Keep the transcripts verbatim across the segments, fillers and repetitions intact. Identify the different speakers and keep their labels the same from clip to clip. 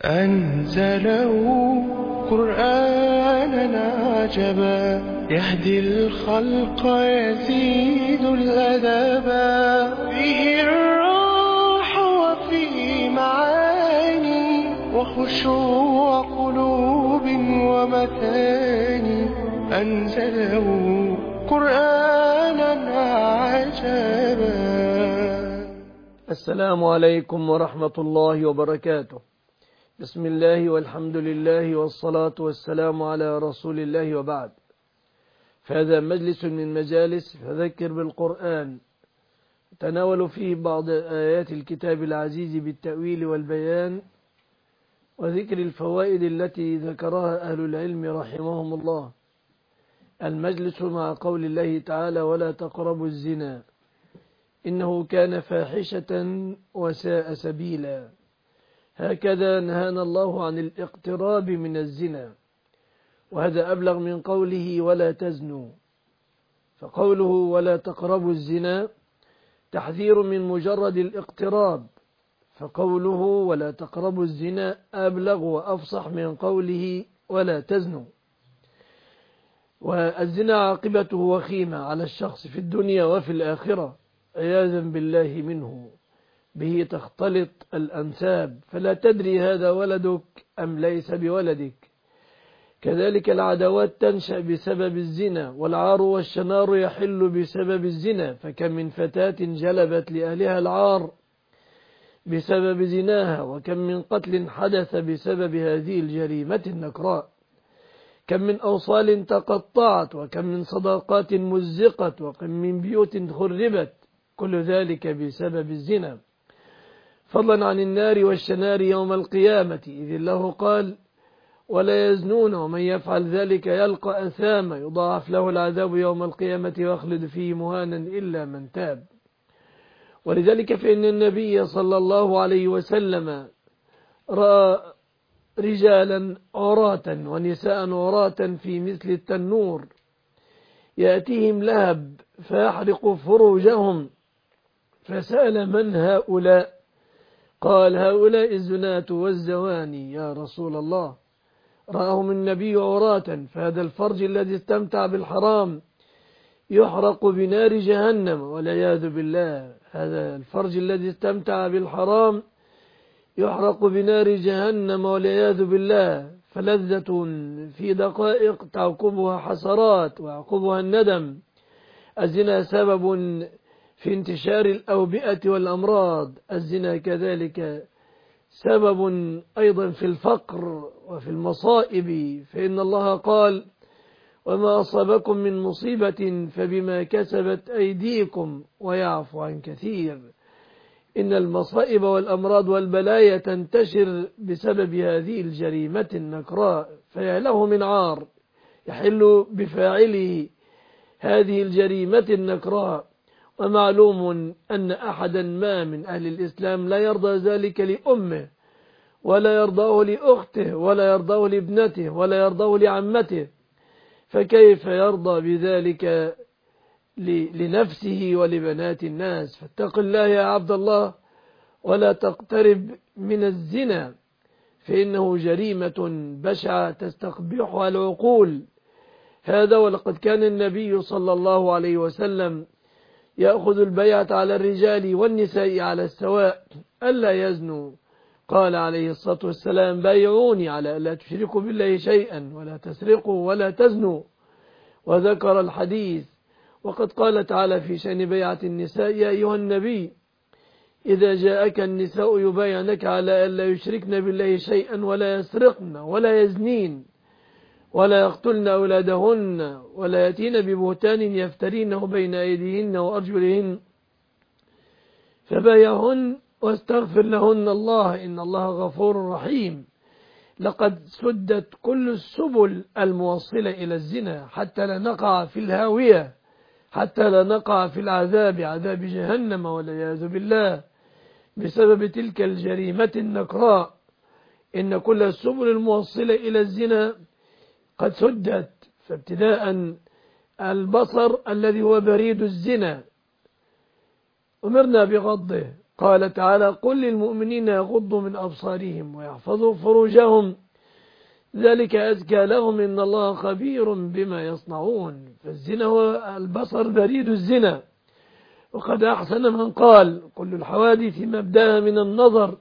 Speaker 1: أنزله قرآنا عجبا يهدي الخلق يزيد الأدبا فيه الراحة وفيه معاني وخشوع قلوب ومثاني أنزله قرآنا عجبا.
Speaker 2: السلام عليكم ورحمة الله وبركاته. بسم الله والحمد لله والصلاة والسلام على رسول الله وبعد. فهذا مجلس من مجالس فذكر بالقرآن، تناول فيه بعض آيات الكتاب العزيز بالتأويل والبيان وذكر الفوائد التي ذكرها أهل العلم رحمهم الله. المجلس مع قول الله تعالى: ولا تقربوا الزنا إنه كان فاحشة وساء سبيلا. هكذا نهانا الله عن الاقتراب من الزنا، وهذا أبلغ من قوله ولا تزنوا. فقوله ولا تقربوا الزنا تحذير من مجرد الاقتراب، فقوله ولا تقربوا الزنا أبلغ وأفصح من قوله ولا تزنوا. والزنا عاقبته وخيمة على الشخص في الدنيا وفي الآخرة عياذا بالله منه، به تختلط الأنساب، فلا تدري هذا ولدك أم ليس بولدك. كذلك العداوات تنشأ بسبب الزنا، والعار والشنار يحل بسبب الزنا، فكم من فتاة جلبت لأهلها العار بسبب زناها، وكم من قتل حدث بسبب هذه الجريمة النكراء، كم من أوصال تقطعت، وكم من صداقات مزقت، وكم من بيوت خربت، كل ذلك بسبب الزنا، فضلا عن النار والشنار يوم القيامة، إذ الله قال: ولا يزنون ومن يفعل ذلك يلقى أثاما يضاعف له العذاب يوم القيامة ويخلد فيه مهانا إلا من تاب. ولذلك فإن النبي صلى الله عليه وسلم رأى رجالا عراة ونساء عراة في مثل التنور يأتيهم لهب فيحرق فروجهم، فسأل: من هؤلاء؟ قال: هؤلاء الزناة والزواني يا رسول الله. رآهم النبي عراة، فهذا الفرج الذي استمتع بالحرام يحرق بنار جهنم والعياذ بالله. هذا الفرج الذي استمتع بالحرام يحرق بنار جهنم والعياذ بالله، فلذة في دقائق تعقبها حسرات ويعقبها الندم. الزنا سبب في انتشار الأوبئة والأمراض، الزنا كذلك سبب أيضا في الفقر وفي المصائب، فإن الله قال: وما أصابكم من مصيبة فبما كسبت أيديكم ويعفو عن كثير. إن المصائب والأمراض والبلايا تنتشر بسبب هذه الجريمة النكراء، فيا له من عار يحل بفاعله هذه الجريمة النكراء. ومعلوم أن أحدا ما من أهل الإسلام لا يرضى ذلك لأمه، ولا يرضاه لأخته، ولا يرضاه لابنته، ولا يرضاه لعمته، فكيف يرضى بذلك لنفسه ولبنات الناس؟ فاتق الله يا عبد الله ولا تقترب من الزنا، فإنه جريمة بشعة تستقبحها العقول. هذا ولقد كان النبي صلى الله عليه وسلم يأخذ البيعة على الرجال والنساء على السواء ألا يزنوا. قال عليه الصلاة والسلام: بايعوني على ألا تشركوا بالله شيئا ولا تسرقوا ولا تزنوا، وذكر الحديث. وقد قال تعالى في شأن بيعة النساء: يا أيها النبي إذا جاءك النساء يبايعنك على ألا يشركن بالله شيئا ولا يسرقن ولا يزنين ولا يقتلن أولادهن ولا يأتين ببهتان يفترينه بين أيديهن وأرجلهن فبايعهن واستغفر لهن الله إن الله غفور رحيم. لقد سدت كل السبل الموصلة إلى الزنا حتى لا نقع في الهاوية، حتى لا نقع في العذاب، عذاب جهنم والعياذ بالله، بسبب تلك الجريمة النكراء. إن كل السبل الموصلة إلى الزنا قد سدت. فابتداء البصر الذي هو بريد الزنا أمرنا بغضه، قال تعالى قل للمؤمنين يغضوا من أبصارهم ويحفظوا فروجهم ذلك أزكى لهم إن الله خبير بما يصنعون. فالزنا هو البصر بريد الزنا. وقد أحسن من قال كل الحوادث مبدأها من النظر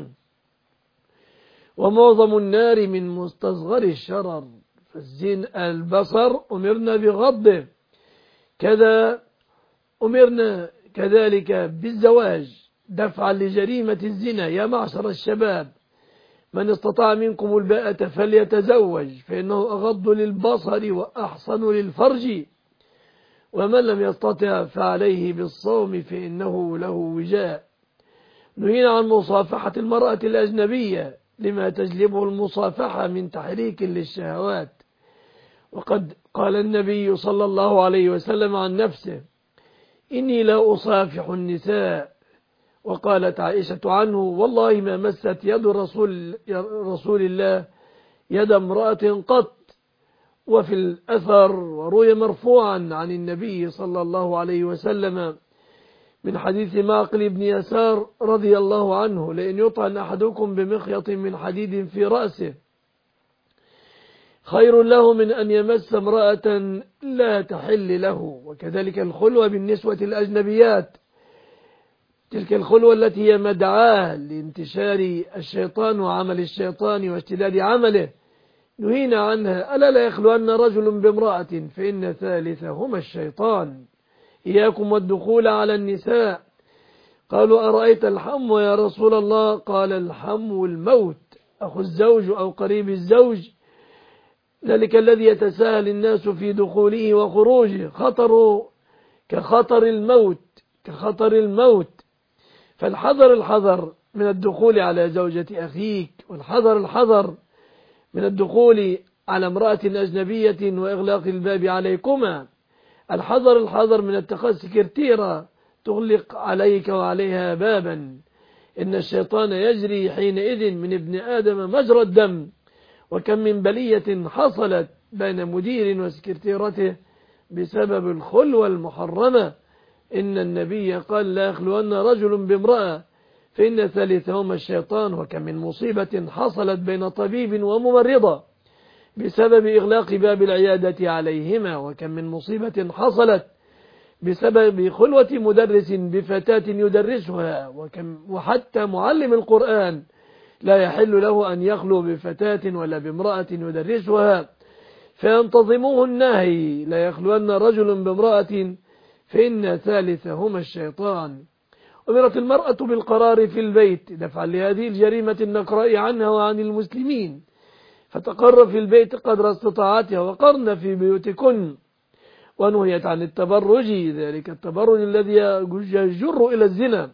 Speaker 2: ومعظم النار من مستصغر الشرر. فالزين البصر أمرنا بغضه، كذا أمرنا كذلك بالزواج دفعا لجريمة الزنا. يا معشر الشباب من استطاع منكم الباءة فليتزوج فإنه أغض للبصر وأحصن للفرج، ومن لم يستطع فعليه بالصوم فإنه له وجاء. نهينا عن مصافحة المرأة الأجنبية لما تجلبه المصافحة من تحريك للشهوات. وقد قال النبي صلى الله عليه وسلم عن نفسه إني لا أصافح النساء. وقالت عائشة عنه والله ما مست يد رسول, رسول الله يد امرأة قط. وفي الأثر وروي مرفوعا عن النبي صلى الله عليه وسلم من حديث معقل بن يسار رضي الله عنه لئن يطعن أحدكم بمخيط من حديد في رأسه خير له من أن يمس امرأة لا تحل له. وكذلك الخلوة بالنسوة الأجنبيات، تلك الخلوة التي هي مدعاة لانتشار الشيطان وعمل الشيطان واشتداد عمله نهينا عنها. ألا لا يخلون رجل بامرأة فإن ثالثهما الشيطان. إياكم والدخول على النساء. قالوا أرأيت الحم يا رسول الله؟ قال الحم الموت، أخو الزوج أو قريب الزوج، ذلك الذي يتساهل الناس في دخوله وخروجه، خطر كخطر الموت كخطر الموت. فالحذر الحذر من الدخول على زوجة أخيك، والحذر الحذر من الدخول على امرأة أجنبية وإغلاق الباب عليكما. الحذر الحذر من اتخاذ سكرتيرة تغلق عليك وعليها بابا. إن الشيطان يجري حينئذ من ابن آدم مجرى الدم. وكم من بلية حصلت بين مدير وسكرتيرته بسبب الخلوة المحرمة. إن النبي قال لا يخلون رجل بامرأة فإن ثالثهما الشيطان. وكم من مصيبة حصلت بين طبيب وممرضة بسبب إغلاق باب العيادة عليهما. وكم من مصيبة حصلت بسبب خلوة مدرس بفتاة يدرسها. وكم وحتى معلم القرآن لا يحل له أن يخلو بفتاة ولا بامرأة يدرسها فينتظموه النهي لا يخلون رجل بامرأة فإن ثالثهما الشيطان. أمرت المرأة بالقرار في البيت دفعا لهذه الجريمة النقراء عنها وعن المسلمين، فتقر في البيت قدر استطاعتها وقرن في بيوتكن. ونهيت عن التبرج، ذلك التبرج الذي يجر إلى الزنا.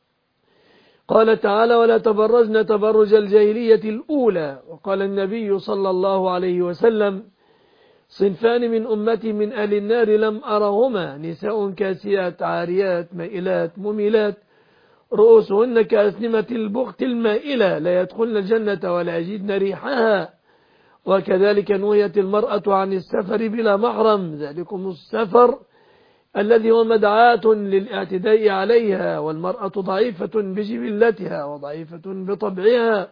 Speaker 2: قال تعالى ولا تبرجن تبرج الجاهلية الأولى. وقال النبي صلى الله عليه وسلم صنفان من أمتي من أهل النار لم أرهما نساء كاسيات عاريات مائلات مميلات رؤوسهن كأسنمة البخت المائلة لا يدخلن الجنة ولا يجدن ريحها. وكذلك نهيت المرأة عن السفر بلا محرم، ذلكم السفر الذي هو مدعاة للاعتداء عليها. والمرأة ضعيفة بجبلتها وضعيفة بطبعها،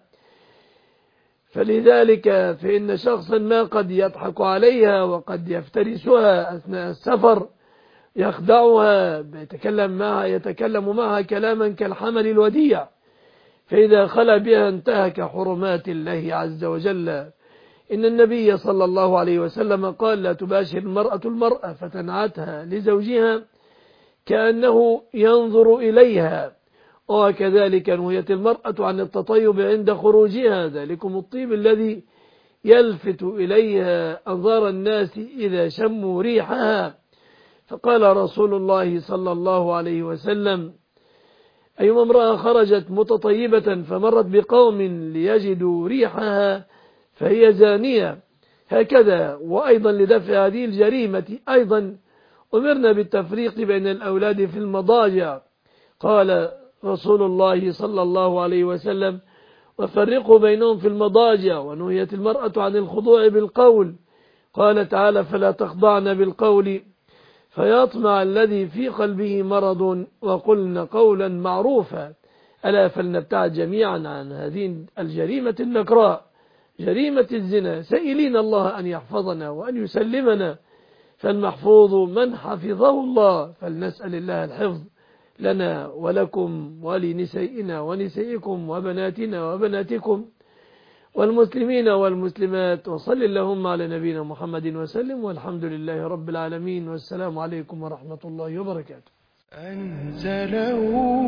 Speaker 2: فلذلك فإن شخصا ما قد يضحك عليها وقد يفترسها أثناء السفر، يخدعها، يتكلم معها يتكلم معها كلاما كالحمل الوديع، فإذا خلى بها انتهك حرمات الله عز وجل. إن النبي صلى الله عليه وسلم قال لا تباشر المرأة المرأة فتنعتها لزوجها كأنه ينظر إليها. وكذلك نهيت المرأة عن التطيب عند خروجها، ذلكم الطيب الذي يلفت إليها أنظار الناس إذا شموا ريحها. فقال رسول الله صلى الله عليه وسلم أيما امرأة خرجت متطيبة فمرت بقوم ليجدوا ريحها فهي زانية. هكذا وأيضا لدفع هذه الجريمة أيضا أمرنا بالتفريق بين الأولاد في المضاجع. قال رسول الله صلى الله عليه وسلم وفرقوا بينهم في المضاجع. ونهيت المرأة عن الخضوع بالقول. قال تعالى فلا تخضعن بالقول فيطمع الذي في قلبه مرض وقلن قولا معروفا. ألا فلنبتعد جميعا عن هذه الجريمة النكراء، جريمة الزنا، سائلين الله أن يحفظنا وأن يسلمنا، فالمحفوظ من حفظه الله، فلنسأل الله الحفظ لنا ولكم ولنسائنا ونسائكم وبناتنا وبناتكم والمسلمين والمسلمات. وصل اللهم على نبينا محمد وسلم، والحمد لله رب العالمين، والسلام عليكم ورحمة الله وبركاته.
Speaker 1: أنزله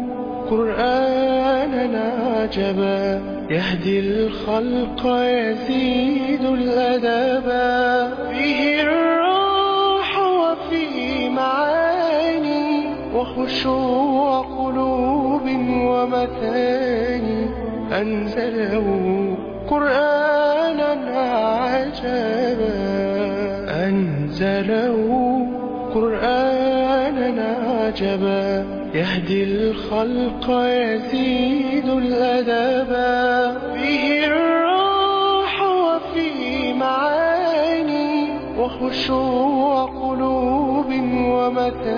Speaker 1: قرآنا عجبا يهدي الخلق يزيد الأدبا، فيه الراحة وفيه معاني وخشوع قلوب ومثاني. أنزله قرآنا عجبا أنزله قرآنا عجبا يهدي الخلق يزيد الأدبا، فيه الراحة وفيه معاني وخشوع قلوب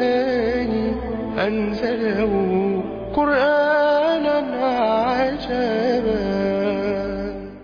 Speaker 1: ومثاني. أنزله قرآنا عجبا